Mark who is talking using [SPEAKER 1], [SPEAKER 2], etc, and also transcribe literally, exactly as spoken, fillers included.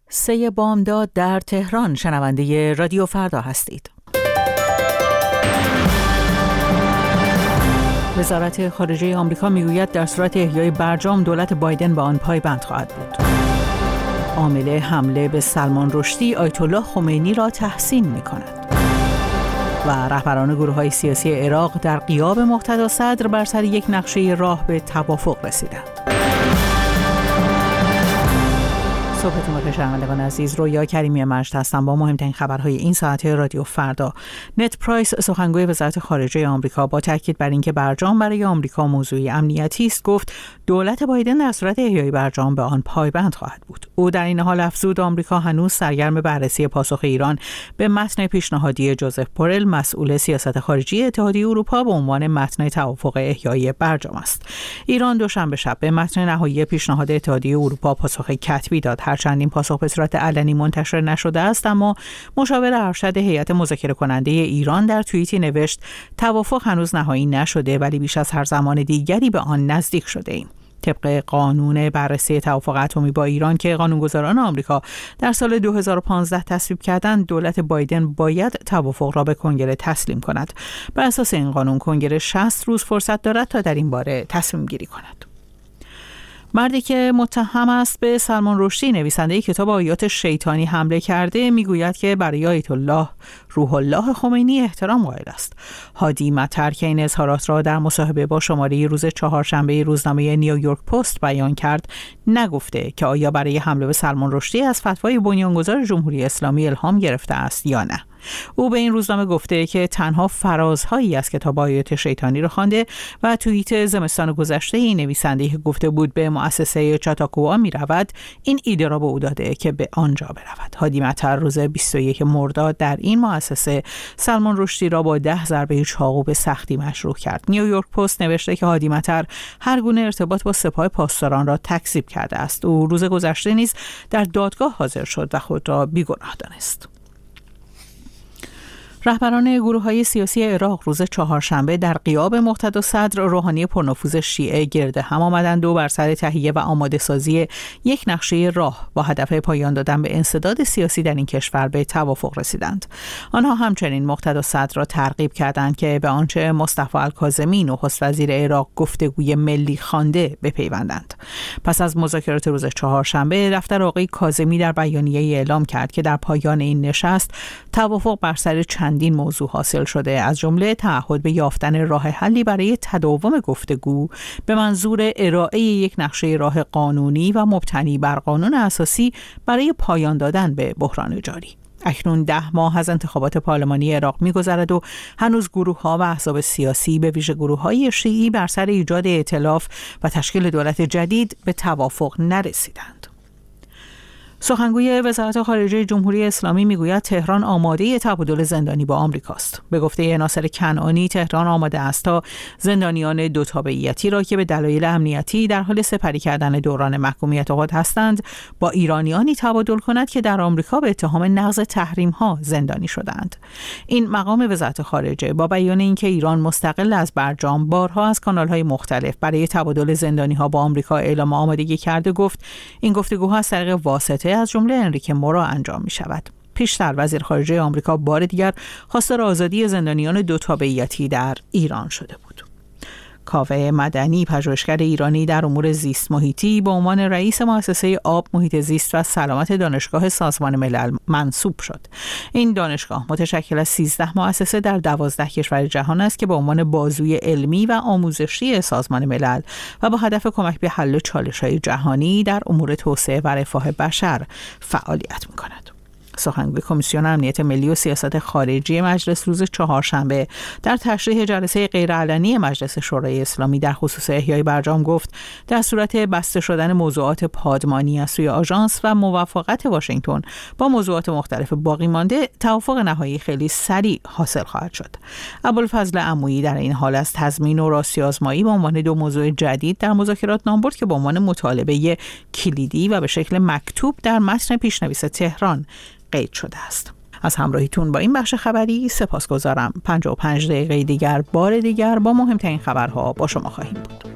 [SPEAKER 1] سه بامداد در تهران. شنونده رادیو فردا هستید. وزارت خارجه آمریکا میگوید در صورت احیای برجام دولت بایدن به آن پایبند خواهد بود. عامل حمله به سلمان رشدی آیت الله خمینی را تحسین می‌کند. و رهبران گروه‌های سیاسی عراق در غیاب مقتدا صدر بر سر یک نقشه راه به توافق رسیدند. صبحتون بخیر شنوندگان عزیز. رویا کریمی مجد هستم با مهمترین خبرهای این ساعت رادیو فردا. نت پرایس سخنگوی وزارت خارجه آمریکا با تاکید بر اینکه برجام برای آمریکا موضوعی امنیتی است گفت دولت بایدن در صورت احیای برجام به آن پایبند خواهد بود. او در این حال افزود آمریکا هنوز سرگرم بررسی پاسخ ایران به متن پیشنهادی جوزف بورل مسئول سیاست خارجی اتحادیه اروپا به عنوان متن توافق احیای برجام است. ایران دوشنبه شب به متن نهایی پیشنهاد اتحادیه اروپا پاسخ کتبی داد. هرچند این پاسخ به صورت علنی منتشر نشده است، اما مشاور ارشد هیئت مذاکره کننده ایران در توییتی نوشت توافق هنوز نهایی نشده ولی بیش از هر زمان دیگری به آن نزدیک شده ایم. طبق قانون بررسی توافق اتمی با ایران که قانونگذاران آمریکا در سال دو هزار و پانزده تصویب کردند، دولت بایدن باید توافق را به کنگره تسلیم کند. بر اساس این قانون کنگره شصت روز فرصت دارد تا در این باره تصمیم گیری کند. مردی که متهم است به سلمان رشدی نویسنده کتاب آیات شیطانی حمله کرده میگوید که برای آیت الله روح الله خمینی احترام قائل است. هادی مطر که این اظهارات را در مصاحبه با شماره روز چهارشنبه روزنامه نیویورک پست بیان کرد، نگفته که آیا برای حمله به سلمان رشدی از فتوای بنیانگذار جمهوری اسلامی الهام گرفته است یا نه. او به این روزنامه گفته که تنها فرازهایی از کتاب آیات شیطانی را خوانده و توییت زمستان گذشته این نویسنده که گفته بود به مؤسسه چاتاکووا می رود این ایده را به او داده که به آنجا برود. هادی مطر روز بیست و یکم مرداد در این مؤسسه سلمان رشدی را با ده ضربه چاقو به سختی مجروح کرد. نیویورک پست نوشته که هادی مطر هر گونه ارتباط با سپاه پاسداران را تکذیب کرده است. او روز گذشته نیز در دادگاه حاضر شد و خود را بیگناه دانست. رهبران گروه‌های سیاسی عراق روز چهارشنبه در غیاب مقتدا صدر روحانی پرنفوذ شیعه گرد هم آمدند و بر سر تهیه و آماده سازی یک نقشه راه با هدف پایان دادن به انسداد سیاسی در این کشور به توافق رسیدند. آنها همچنین مقتدا صدر را ترغیب کردند که به آنچه مصطفی الکاظمی نخست وزیر عراق گفتگوی ملی خوانده بپیوندند. پس از مذاکرات روز چهارشنبه دفتر آقای کاظمی در بیانیه‌ای اعلام کرد که در پایان این نشست توافق بر سر چند این موضوع حاصل شده، از جمله تعهد به یافتن راه حلی برای تداوم گفتگو به منظور ارائه یک نقشه راه قانونی و مبتنی بر قانون اساسی برای پایان دادن به بحران جاری. اکنون ده ماه از انتخابات پارلمانی عراق می‌گذرد و هنوز گروه‌ها و احزاب سیاسی به ویژه گروه‌های شیعی بر سر ایجاد ائتلاف و تشکیل دولت جدید به توافق نرسیدند. سخنگوی وزارت خارجه جمهوری اسلامی میگوید تهران آماده تبادل زندانی با آمریکاست. به گفته ناصر کنعانی تهران آماده است تا زندانیان دو تابعیتی را که به دلایل امنیتی در حال سپری کردن دوران محکومیت خود هستند با ایرانیانی تبادل کند که در آمریکا به اتهام نقض تحریم‌ها زندانی شدند. این مقام وزارت خارجه با بیان اینکه ایران مستقل از برجام بارها از کانال‌های مختلف برای تبادل زندانی‌ها با آمریکا اعلام آمادگی کرده گفت این گفتگوها از طریق واسطه از جمله انریکه مورا انجام می شود. پیشتر وزیر خارجه آمریکا بار دیگر خواستار آزادی زندانیان دو تابعیتی در ایران شده بود. کاوه مدنی پژوهشگر ایرانی در امور زیست محیطی به عنوان رئیس مؤسسه آب، محیط زیست و سلامت دانشگاه سازمان ملل منصوب شد. این دانشگاه متشکل از سیزده مؤسسه در دوازده کشور جهان است که به عنوان بازوی علمی و آموزشی سازمان ملل و با هدف کمک به حل چالش‌های جهانی در امور توسعه و رفاه بشر فعالیت می‌کند. سخنگوی کمیسیون امنیت ملی و سیاست خارجی مجلس روز چهارشنبه در تشریح جلسه غیرعلنی مجلس شورای اسلامی در خصوص احیای برجام گفت در صورت بسته شدن موضوعات پادمانی از سوی آژانس و موافقت واشنگتن با موضوعات مختلف باقی مانده توافق نهایی خیلی سریع حاصل خواهد شد. ابوالفضل عمویی در این حال از تضمین و راستی آزمایی به عنوان دو موضوع جدید در مذاکرات نام برد که به عنوان مطالبه کلیدی و به شکل مکتوب در متن پیشنویس تهران قید شده است. از همراهیتون با این بخش خبری سپاسگزارم. پنجاه و پنج دقیقه دیگر بار دیگر با مهمترین خبرها با شما خواهیم بود.